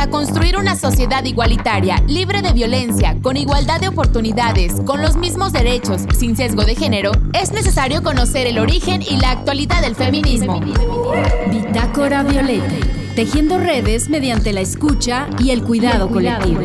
Para construir una sociedad igualitaria, libre de violencia, con igualdad de oportunidades, con los mismos derechos, sin sesgo de género, es necesario conocer el origen y la actualidad del feminismo. Bitácora Violeta, tejiendo redes mediante la escucha y el cuidado colectivo.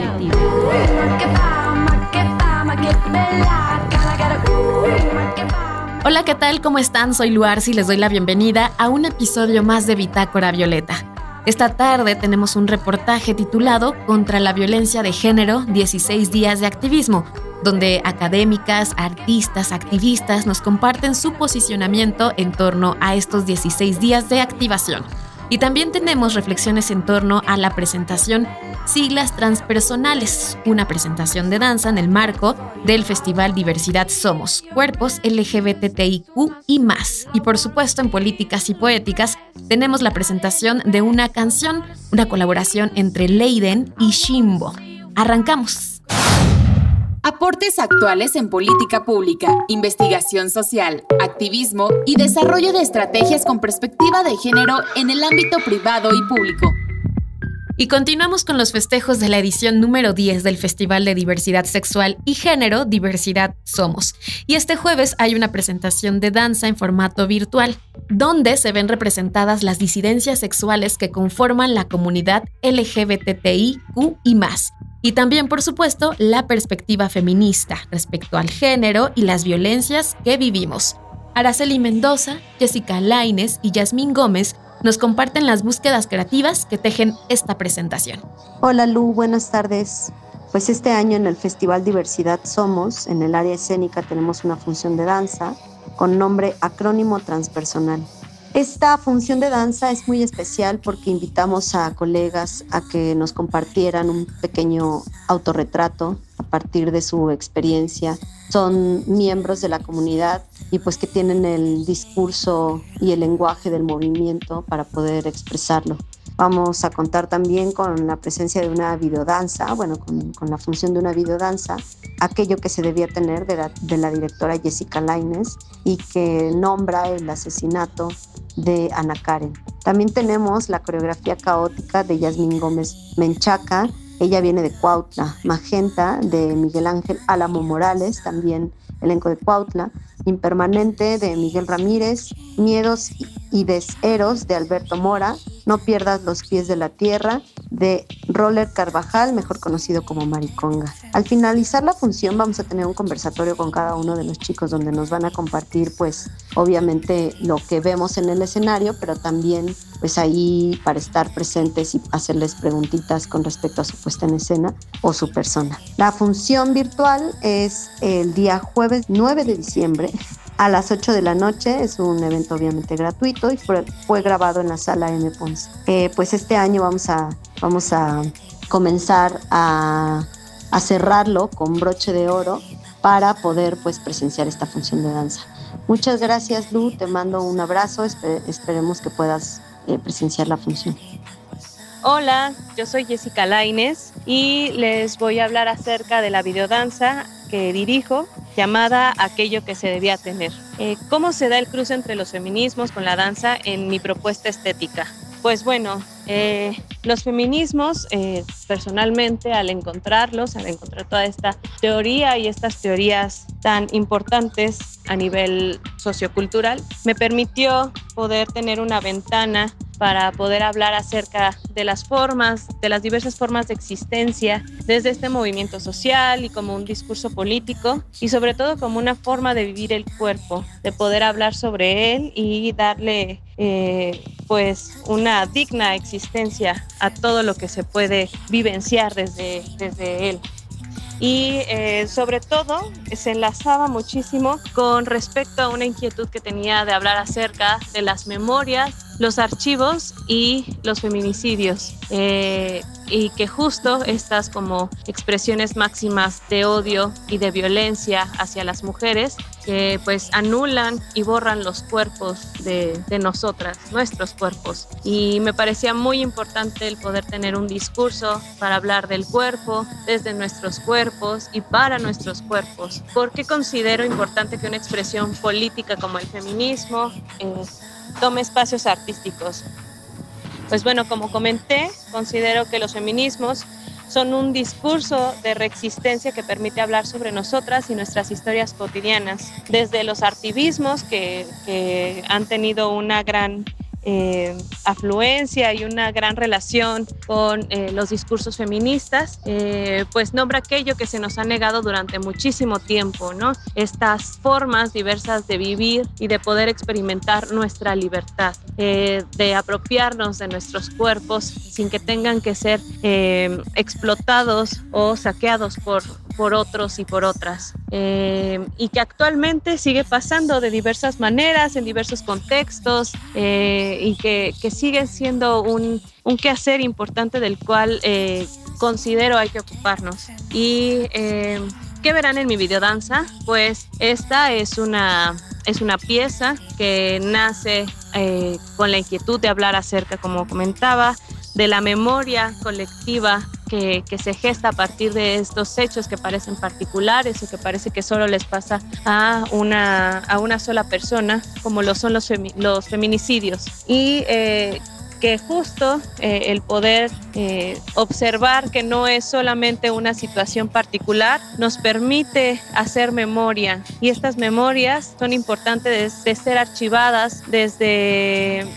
Hola, ¿qué tal? ¿Cómo están? Soy Luarzi y les doy la bienvenida a un episodio más de Bitácora Violeta. Esta tarde tenemos un reportaje titulado Contra la violencia de género, 16 días de activismo, donde académicas, artistas, activistas nos comparten su posicionamiento en torno a estos 16 días de activación. Y también tenemos reflexiones en torno a la presentación Siglas Transpersonales, una presentación de danza en el marco del Festival Diversidad Somos, Cuerpos LGBTIQ y más. Y por supuesto, en Políticas y Poéticas tenemos la presentación de una canción, una colaboración entre Leiden y Shimbo. ¡Arrancamos! Aportes actuales en política pública, investigación social, activismo y desarrollo de estrategias con perspectiva de género en el ámbito privado y público. Y continuamos con los festejos de la edición número 10 del Festival de Diversidad Sexual y Género, Diversidad Somos. Y este jueves hay una presentación de danza en formato virtual, donde se ven representadas las disidencias sexuales que conforman la comunidad LGBTIQ y más. Y también, por supuesto, la perspectiva feminista respecto al género y las violencias que vivimos. Araceli Mendoza, Jessica Lainez y Yasmín Gómez nos comparten las búsquedas creativas que tejen esta presentación. Hola Lu, buenas tardes. Pues este año en el Festival Diversidad Somos, en el área escénica, tenemos una función de danza con nombre Acrónimo Transpersonal. Esta función de danza es muy especial porque invitamos a colegas a que nos compartieran un pequeño autorretrato a partir de su experiencia. Son miembros de la comunidad y pues que tienen el discurso y el lenguaje del movimiento para poder expresarlo. Vamos a contar también con la presencia de una videodanza, con la función de una videodanza, aquello que se debía tener de la directora Jessica Lainez y que nombra el asesinato de Ana Karen. También tenemos la coreografía caótica de Yasmín Gómez Menchaca. Ella viene de Cuautla. Magenta de Miguel Ángel Álamo Morales, también elenco de Cuautla. Impermanente de Miguel Ramírez. Miedos y Deseros de Alberto Mora. No pierdas los pies de la tierra de Roller Carvajal, mejor conocido como Mariconga. Al finalizar la función vamos a tener un conversatorio con cada uno de los chicos donde nos van a compartir pues obviamente lo que vemos en el escenario, pero también pues ahí para estar presentes y hacerles preguntitas con respecto a su puesta en escena o su persona. La función virtual es el día jueves 9 de diciembre a las 8 de la noche. Es un evento obviamente gratuito y fue grabado en la sala M. Ponce. Pues este año vamos a comenzar a cerrarlo con broche de oro para poder pues presenciar esta función de danza. Muchas gracias, Lu, te mando un abrazo, esperemos que puedas presenciar la función. Hola, yo soy Jessica Lainez y les voy a hablar acerca de la videodanza que dirijo, llamada Aquello que se debía tener. ¿Cómo se da el cruce entre los feminismos con la danza en mi propuesta estética? Pues bueno, los feminismos, personalmente, al encontrar toda esta teoría y estas teorías tan importantes a nivel sociocultural, me permitió poder tener una ventana para poder hablar acerca de las diversas formas de existencia desde este movimiento social y como un discurso político y sobre todo como una forma de vivir el cuerpo, de poder hablar sobre él y darle pues una digna existencia a todo lo que se puede vivenciar desde él. Y sobre todo se enlazaba muchísimo con respecto a una inquietud que tenía de hablar acerca de las memorias, los archivos y los feminicidios, y que justo estas como expresiones máximas de odio y de violencia hacia las mujeres que pues anulan y borran los cuerpos de nosotras, nuestros cuerpos. Y me parecía muy importante el poder tener un discurso para hablar del cuerpo, desde nuestros cuerpos y para nuestros cuerpos. ¿Por qué considero importante que una expresión política como el feminismo tome espacios artísticos? Pues bueno, como comenté, considero que los feminismos son un discurso de resistencia que permite hablar sobre nosotras y nuestras historias cotidianas, desde los activismos que han tenido una gran afluencia y una gran relación con los discursos feministas, pues nombra aquello que se nos ha negado durante muchísimo tiempo, ¿no? Estas formas diversas de vivir y de poder experimentar nuestra libertad, de apropiarnos de nuestros cuerpos sin que tengan que ser explotados o saqueados por otros y por otras, y que actualmente sigue pasando de diversas maneras, en diversos contextos, y que sigue siendo un quehacer importante del cual considero hay que ocuparnos. Y ¿qué verán en mi videodanza? Pues esta es una pieza que nace con la inquietud de hablar acerca, como comentaba, de la memoria colectiva que se gesta a partir de estos hechos que parecen particulares o que parece que solo les pasa a una sola persona, como lo son los feminicidios. Y que justo el poder observar que no es solamente una situación particular nos permite hacer memoria, y estas memorias son importantes de ser archivadas desde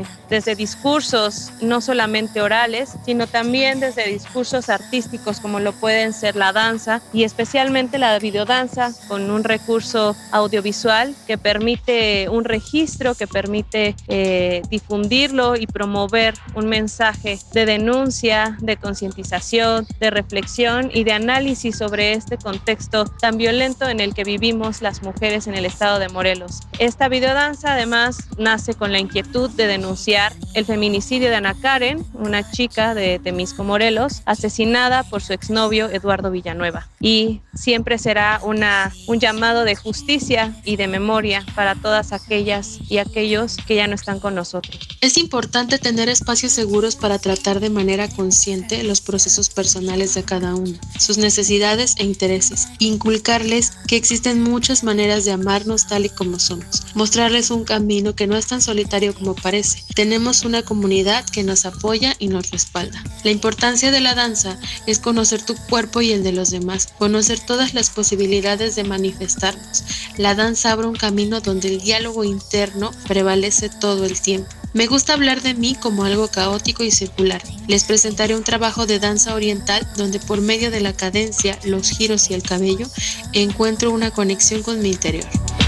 discursos no solamente orales, sino también desde discursos artísticos como lo pueden ser la danza, y especialmente la videodanza, con un recurso audiovisual que permite un registro, que permite difundirlo y promover un mensaje de denuncia, de concientización, de reflexión y de análisis sobre este contexto tan violento en el que vivimos las mujeres en el estado de Morelos. Esta videodanza además nace con la inquietud de denunciar el feminicidio de Ana Karen, una chica de Temisco, Morelos, asesinada por su exnovio Eduardo Villanueva. Y siempre será un llamado de justicia y de memoria para todas aquellas y aquellos que ya no están con nosotros. Es importante tener espacios seguros para tratar de manera consciente los procesos personales de cada uno, sus necesidades e intereses, inculcarles que existen muchas maneras de amarnos tal y como somos, mostrarles un camino que no es tan solitario como parece. Tenemos una comunidad que nos apoya y nos respalda. La importancia de la danza es conocer tu cuerpo y el de los demás, conocer todas las posibilidades de manifestarnos. La danza abre un camino donde el diálogo interno prevalece todo el tiempo. Me gusta hablar de mí como algo caótico y circular. Les presentaré un trabajo de danza oriental donde por medio de la cadencia, los giros y el cabello encuentro una conexión con mi interior.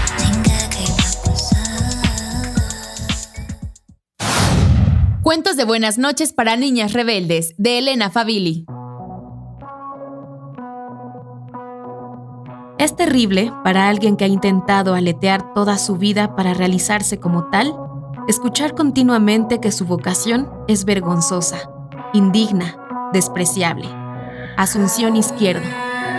Cuentos de buenas noches para niñas rebeldes, de Elena Favili. Es terrible para alguien que ha intentado aletear toda su vida para realizarse como tal, escuchar continuamente que su vocación es vergonzosa, indigna, despreciable. Asunción Izquierdo,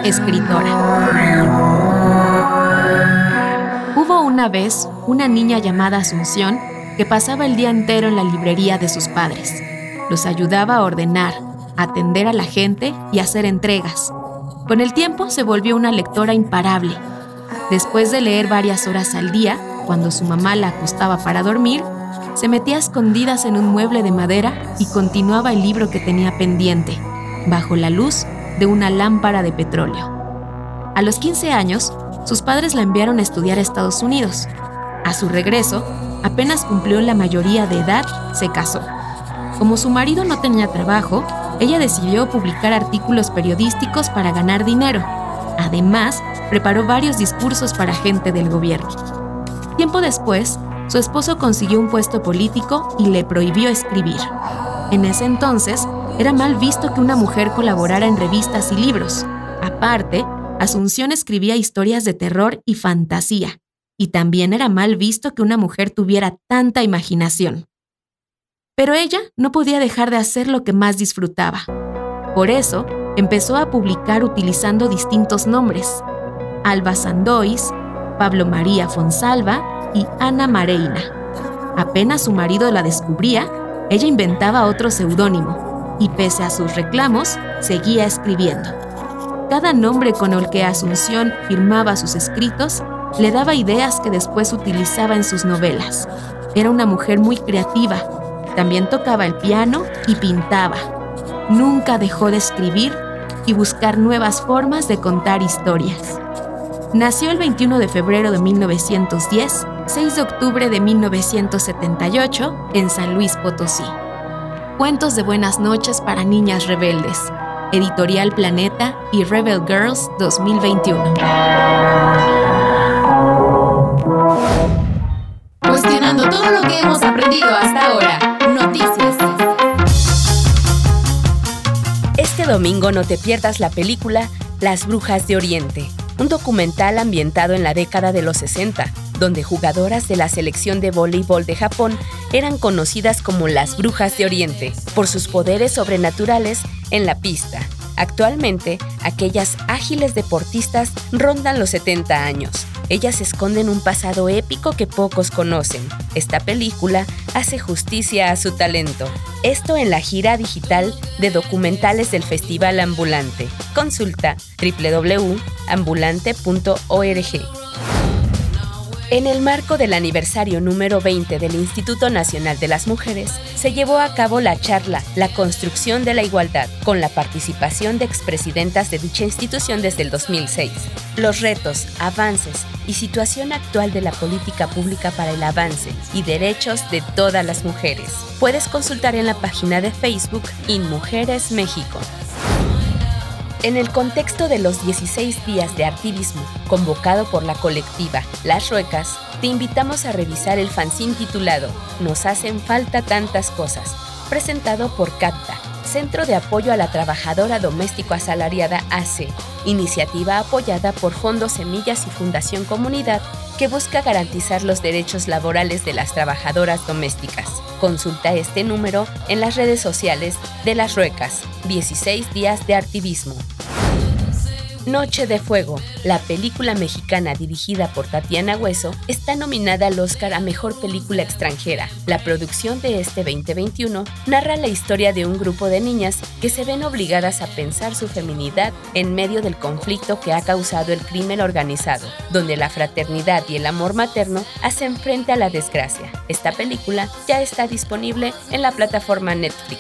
escritora. Hubo una vez una niña llamada Asunción que pasaba el día entero en la librería de sus padres. Los ayudaba a ordenar, a atender a la gente y a hacer entregas. Con el tiempo se volvió una lectora imparable. Después de leer varias horas al día, cuando su mamá la acostaba para dormir, se metía a escondidas en un mueble de madera y continuaba el libro que tenía pendiente, bajo la luz de una lámpara de petróleo. A los 15 años, sus padres la enviaron a estudiar a Estados Unidos. A su regreso, apenas cumplió la mayoría de edad, se casó. Como su marido no tenía trabajo, ella decidió publicar artículos periodísticos para ganar dinero. Además, preparó varios discursos para gente del gobierno. Tiempo después, su esposo consiguió un puesto político y le prohibió escribir. En ese entonces, era mal visto que una mujer colaborara en revistas y libros. Aparte, Asunción escribía historias de terror y fantasía. Y también era mal visto que una mujer tuviera tanta imaginación. Pero ella no podía dejar de hacer lo que más disfrutaba. Por eso, empezó a publicar utilizando distintos nombres: Alba Sandois, Pablo María Fonsalva y Ana Mareina. Apenas su marido la descubría, ella inventaba otro seudónimo y pese a sus reclamos, seguía escribiendo. Cada nombre con el que Asunción firmaba sus escritos le daba ideas que después utilizaba en sus novelas. Era una mujer muy creativa. También tocaba el piano y pintaba. Nunca dejó de escribir y buscar nuevas formas de contar historias. Nació el 21 de febrero de 1910, 6 de octubre de 1978, en San Luis Potosí. Cuentos de buenas noches para niñas rebeldes. Editorial Planeta y Rebel Girls 2021. Cuestionando todo lo que hemos aprendido hasta ahora. Noticias. Este domingo no te pierdas la película Las Brujas de Oriente, un documental ambientado en la década de los 60, donde jugadoras de la selección de voleibol de Japón eran conocidas como las Brujas de Oriente por sus poderes sobrenaturales en la pista. Actualmente, aquellas ágiles deportistas rondan los 70 años. Ellas esconden un pasado épico que pocos conocen. Esta película hace justicia a su talento. Esto en la gira digital de documentales del Festival Ambulante. Consulta www.ambulante.org. En el marco del aniversario número 20 del Instituto Nacional de las Mujeres, se llevó a cabo la charla La construcción de la igualdad, con la participación de expresidentas de dicha institución desde el 2006. Los retos, avances y situación actual de la política pública para el avance y derechos de todas las mujeres. Puedes consultar en la página de Facebook InMujeres México. En el contexto de los 16 días de activismo convocado por la colectiva Las Ruecas, te invitamos a revisar el fanzine titulado Nos hacen falta tantas cosas, presentado por CAPTA, Centro de Apoyo a la Trabajadora Doméstico Asalariada AC, iniciativa apoyada por Fondo Semillas y Fundación Comunidad, que busca garantizar los derechos laborales de las trabajadoras domésticas. Consulta este número en las redes sociales de Las Ruecas. 16 días de activismo. Noche de Fuego, la película mexicana dirigida por Tatiana Hueso, está nominada al Oscar a Mejor Película Extranjera. La producción de este 2021 narra la historia de un grupo de niñas que se ven obligadas a pensar su feminidad en medio del conflicto que ha causado el crimen organizado, donde la fraternidad y el amor materno hacen frente a la desgracia. Esta película ya está disponible en la plataforma Netflix.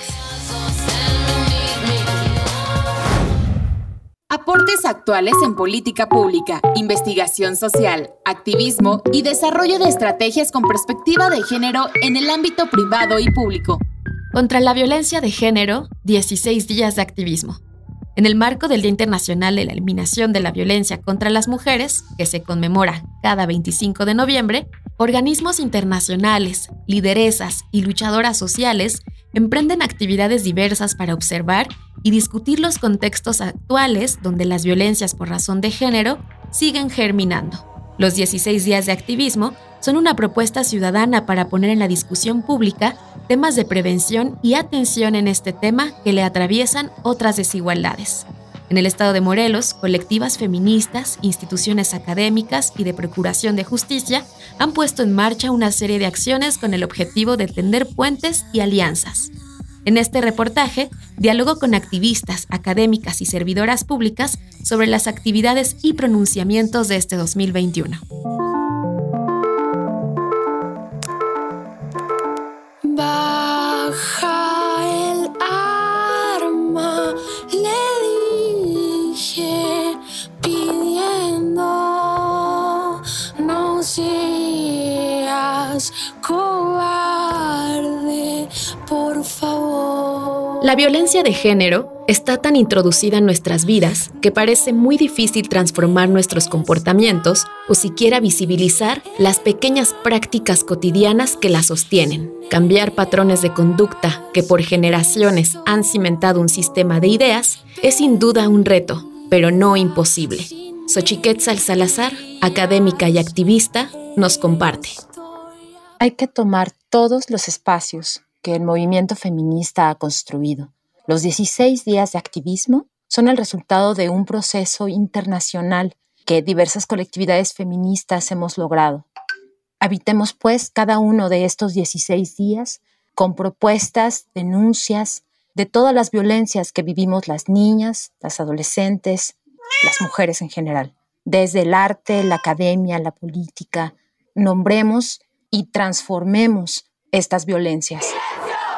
Aportes actuales en política pública, investigación social, activismo y desarrollo de estrategias con perspectiva de género en el ámbito privado y público. Contra la violencia de género, 16 días de activismo. En el marco del Día Internacional de la Eliminación de la Violencia contra las Mujeres, que se conmemora cada 25 de noviembre, organismos internacionales, lideresas y luchadoras sociales emprenden actividades diversas para observar y discutir los contextos actuales donde las violencias por razón de género siguen germinando. Los 16 días de activismo son una propuesta ciudadana para poner en la discusión pública temas de prevención y atención en este tema que le atraviesan otras desigualdades. En el estado de Morelos, colectivas feministas, instituciones académicas y de procuración de justicia han puesto en marcha una serie de acciones con el objetivo de tender puentes y alianzas. En este reportaje, dialogo con activistas, académicas y servidoras públicas sobre las actividades y pronunciamientos de este 2021. Baja el arma, le dije, pidiendo, no seas cobarde, por favor. La violencia de género está tan introducida en nuestras vidas que parece muy difícil transformar nuestros comportamientos o siquiera visibilizar las pequeñas prácticas cotidianas que la sostienen. Cambiar patrones de conducta que por generaciones han cimentado un sistema de ideas es sin duda un reto, pero no imposible. Xochiquetzal Salazar, académica y activista, nos comparte. Hay que tomar todos los espacios que el movimiento feminista ha construido. Los 16 días de activismo son el resultado de un proceso internacional que diversas colectividades feministas hemos logrado. Habitemos, pues, cada uno de estos 16 días con propuestas, denuncias de todas las violencias que vivimos las niñas, las adolescentes, las mujeres en general. Desde el arte, la academia, la política, nombremos y transformemos estas violencias.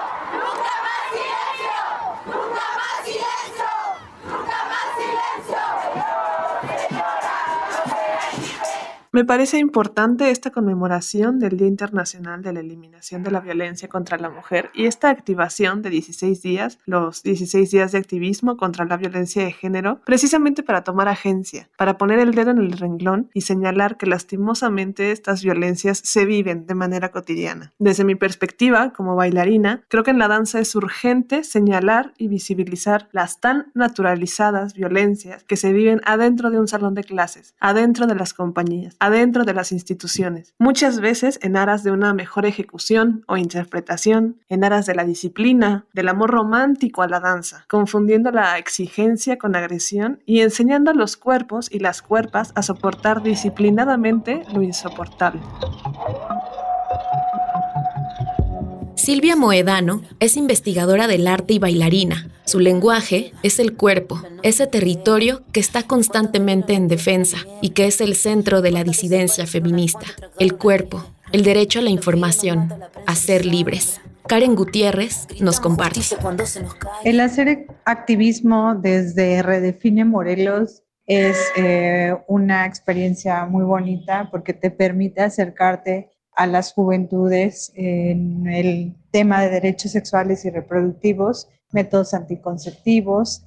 Me parece importante esta conmemoración del Día Internacional de la Eliminación de la Violencia contra la Mujer y esta activación de 16 días, los 16 días de activismo contra la violencia de género, precisamente para tomar agencia, para poner el dedo en el renglón y señalar que lastimosamente estas violencias se viven de manera cotidiana. Desde mi perspectiva, como bailarina, creo que en la danza es urgente señalar y visibilizar las tan naturalizadas violencias que se viven adentro de un salón de clases, adentro de las compañías, adentro de las instituciones, muchas veces en aras de una mejor ejecución o interpretación, en aras de la disciplina, del amor romántico a la danza, confundiendo la exigencia con agresión y enseñando a los cuerpos y las cuerpas a soportar disciplinadamente lo insoportable. Silvia Moedano es investigadora del arte y bailarina. Su lenguaje es el cuerpo, ese territorio que está constantemente en defensa y que es el centro de la disidencia feminista. El cuerpo, el derecho a la información, a ser libres. Karen Gutiérrez nos comparte. El hacer activismo desde Redefine Morelos es una experiencia muy bonita porque te permite acercarte a las juventudes en el tema de derechos sexuales y reproductivos, métodos anticonceptivos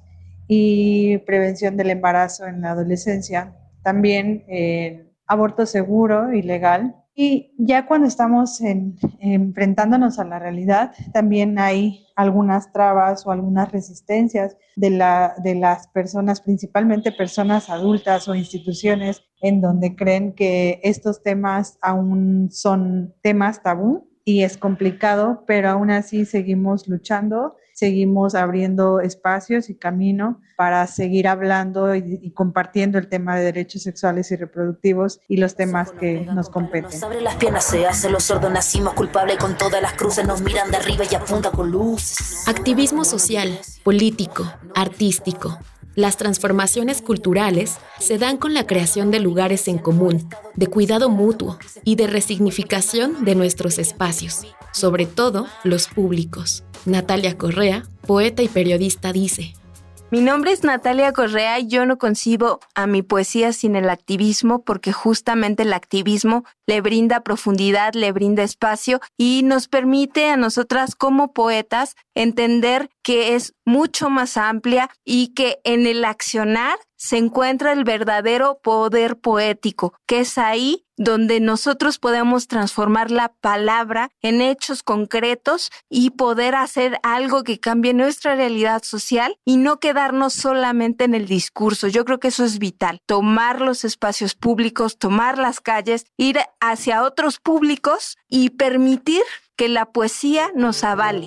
y prevención del embarazo en la adolescencia. También aborto seguro y legal. Y ya cuando estamos enfrentándonos a la realidad, también hay algunas trabas o algunas resistencias de las personas, principalmente personas adultas o instituciones, en donde creen que estos temas aún son temas tabú y es complicado, pero aún así seguimos luchando, seguimos abriendo espacios y camino para seguir hablando y compartiendo el tema de derechos sexuales y reproductivos y los temas que nos competen. Nos abre las piernas, se hace los sordos, nacimos culpables con todas las cruces, nos miran de arriba y apunta con luces. Activismo social, político, artístico. Las transformaciones culturales se dan con la creación de lugares en común, de cuidado mutuo y de resignificación de nuestros espacios, sobre todo los públicos. Natalia Correa, poeta y periodista, dice: Mi nombre es Natalia Correa y yo no concibo a mi poesía sin el activismo porque justamente el activismo le brinda profundidad, le brinda espacio y nos permite a nosotras como poetas entender que es mucho más amplia y que en el accionar se encuentra el verdadero poder poético, que es ahí donde nosotros podemos transformar la palabra en hechos concretos y poder hacer algo que cambie nuestra realidad social y no quedarnos solamente en el discurso. Yo creo que eso es vital, tomar los espacios públicos, tomar las calles, ir hacia otros públicos y permitir que la poesía nos avale.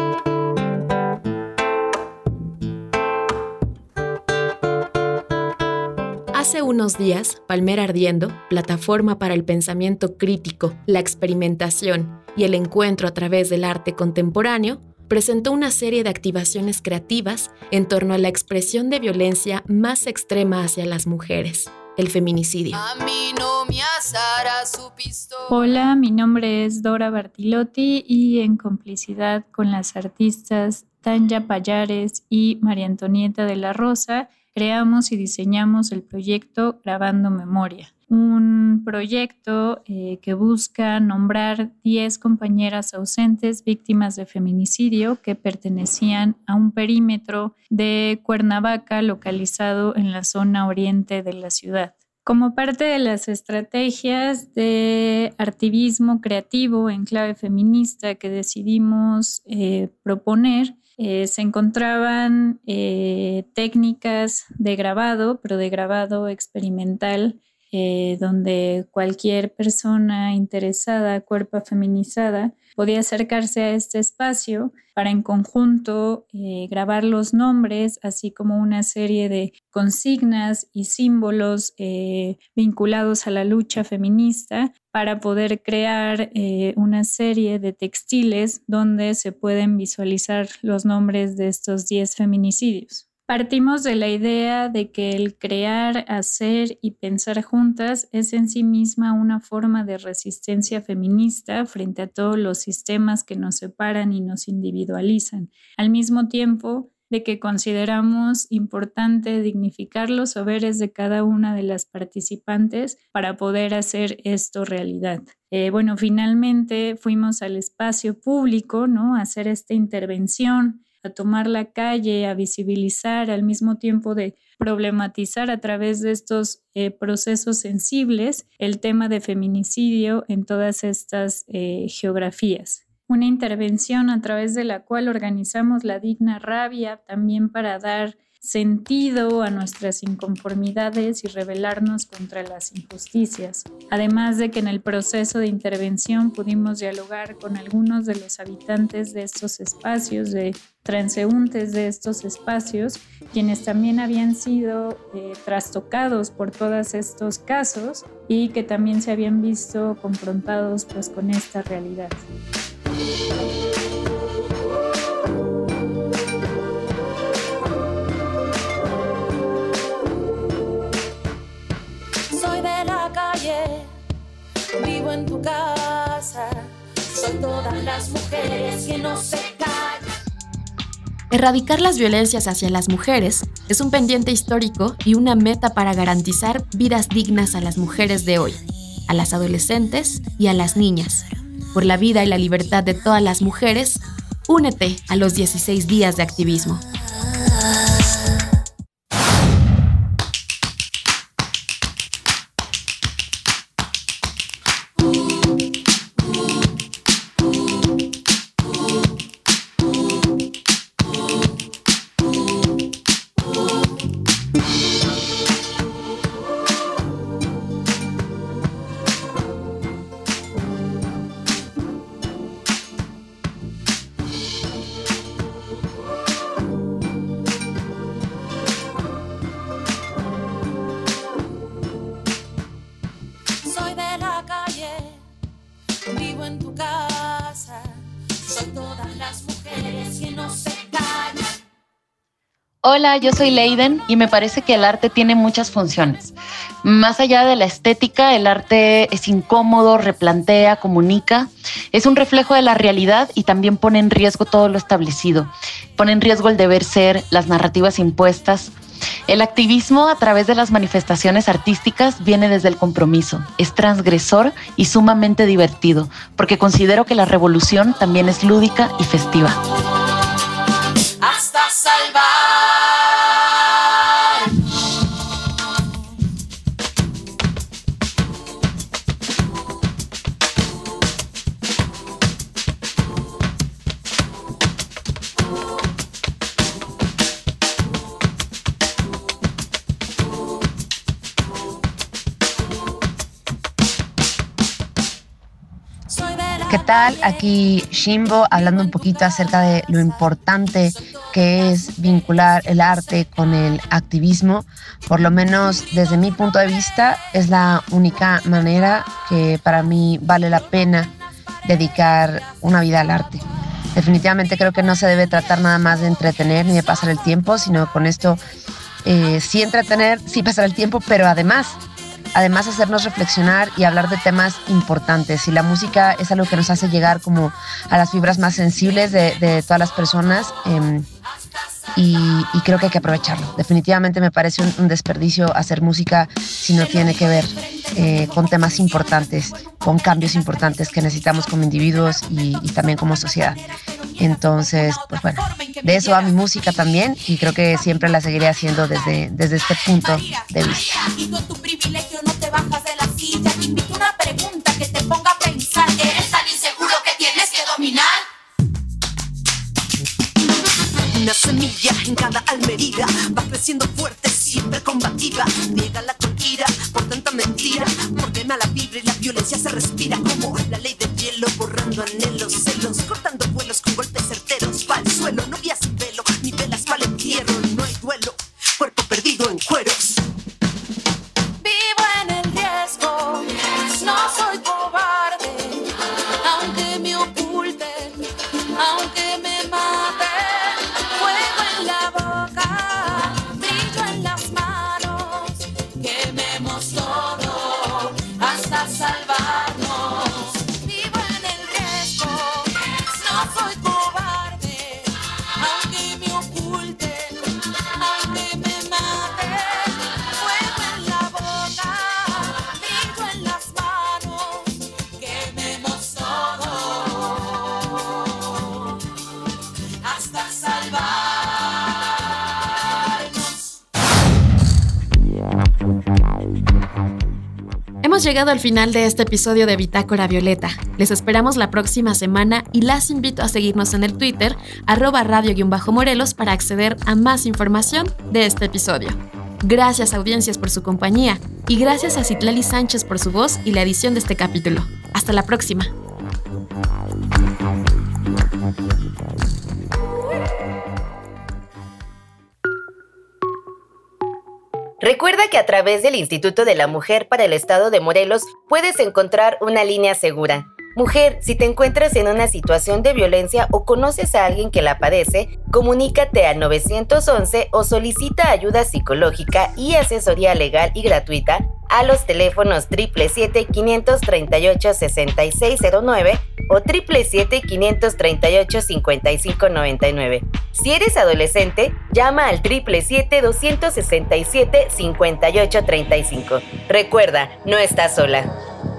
Hace unos días, Palmera Ardiendo, plataforma para el pensamiento crítico, la experimentación y el encuentro a través del arte contemporáneo, presentó una serie de activaciones creativas en torno a la expresión de violencia más extrema hacia las mujeres, el feminicidio. Hola, mi nombre es Dora Bartilotti y en complicidad con las artistas Tanya Payares y María Antonieta de la Rosa, creamos y diseñamos el proyecto Grabando Memoria, un proyecto que busca nombrar 10 compañeras ausentes víctimas de feminicidio que pertenecían a un perímetro de Cuernavaca localizado en la zona oriente de la ciudad. Como parte de las estrategias de activismo creativo en clave feminista que decidimos proponer, se encontraban técnicas de grabado, pero de grabado experimental, donde cualquier persona interesada, cuerpo feminizada, podía acercarse a este espacio para en conjunto grabar los nombres, así como una serie de consignas y símbolos vinculados a la lucha feminista para poder crear una serie de textiles donde se pueden visualizar los nombres de estos 10 feminicidios. Partimos de la idea de que el crear, hacer y pensar juntas es en sí misma una forma de resistencia feminista frente a todos los sistemas que nos separan y nos individualizan. Al mismo tiempo, de que consideramos importante dignificar los saberes de cada una de las participantes para poder hacer esto realidad. Finalmente fuimos al espacio público, ¿no?, a hacer esta intervención, a tomar la calle, a visibilizar, al mismo tiempo de problematizar a través de estos procesos sensibles el tema de feminicidio en todas estas geografías. Una intervención a través de la cual organizamos la Digna Rabia también para dar sentido a nuestras inconformidades y rebelarnos contra las injusticias. Además de que en el proceso de intervención pudimos dialogar con algunos de los habitantes de estos espacios, de transeúntes de estos espacios, quienes también habían sido trastocados por todos estos casos y que también se habían visto confrontados pues, con esta realidad. Soy de la calle, vivo en tu casa, soy todas las mujeres que no se callan. Erradicar las violencias hacia las mujeres es un pendiente histórico y una meta para garantizar vidas dignas a las mujeres de hoy, a las adolescentes y a las niñas. Por la vida y la libertad de todas las mujeres, únete a los 16 días de activismo. Hola, yo soy Leiden y me parece que el arte tiene muchas funciones. Más allá de la estética, el arte es incómodo, replantea, comunica, es un reflejo de la realidad y también pone en riesgo todo lo establecido. Pone en riesgo el deber ser, las narrativas impuestas. El activismo a través de las manifestaciones artísticas viene desde el compromiso. Es transgresor y sumamente divertido, porque considero que la revolución también es lúdica y festiva. Hasta salvar. ¿Qué tal? Aquí Shimbo hablando un poquito acerca de lo importante que es vincular el arte con el activismo. Por lo menos desde mi punto de vista es la única manera que para mí vale la pena dedicar una vida al arte. Definitivamente creo que no se debe tratar nada más de entretener ni de pasar el tiempo, sino con esto sí entretener, sí pasar el tiempo, pero además hacernos reflexionar y hablar de temas importantes. Y la música es algo que nos hace llegar como a las fibras más sensibles de todas las personas y creo que hay que aprovecharlo. Definitivamente me parece un desperdicio hacer música si no tiene que ver con temas importantes, con cambios importantes que necesitamos como individuos y también como sociedad. Entonces, pues bueno, de eso va mi música también y creo que siempre la seguiré haciendo desde este punto de vista. Y con tu privilegio no te bajas de la silla. Te invito a una pregunta que te ponga a pensar. ¿Eres tan inseguro que tienes que dominar? Una semilla en cada almerida va creciendo fuerte, siempre combativa. Niégala con ira por tanta mentira, porque mala vibra y la violencia se respira como la ley del hielo, borrando anhelos, celos, cortando vuelos con golpes certeros pa'l suelo. Novias sin velo, ni velas pa'l entierro, no hay duelo, cuerpo perdido en cueros. Vivo en el riesgo, no soy cobarde, aunque me oculten, aunque me maten. Fuego en la boca, brillo en las manos, quememos todo hasta salvarnos. Vivo en el riesgo. Hemos llegado al final de este episodio de Bitácora Violeta. Les esperamos la próxima semana y las invito a seguirnos en el Twitter, @radio_morelos, para acceder a más información de este episodio. Gracias, audiencias, por su compañía y gracias a Citlali Sánchez por su voz y la edición de este capítulo. Hasta la próxima. Recuerda que a través del Instituto de la Mujer para el Estado de Morelos puedes encontrar una línea segura. Mujer, si te encuentras en una situación de violencia o conoces a alguien que la padece, comunícate al 911 o solicita ayuda psicológica y asesoría legal y gratuita a los teléfonos 777-538-6609 o 777-538-5599. Si eres adolescente, llama al 777-267-5835. Recuerda, no estás sola.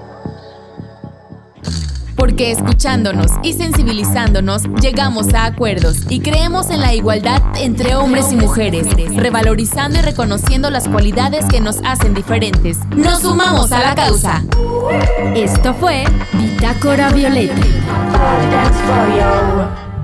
Porque escuchándonos y sensibilizándonos, llegamos a acuerdos y creemos en la igualdad entre hombres y mujeres, revalorizando y reconociendo las cualidades que nos hacen diferentes. ¡Nos sumamos a la causa! Esto fue Bitácora Violeta.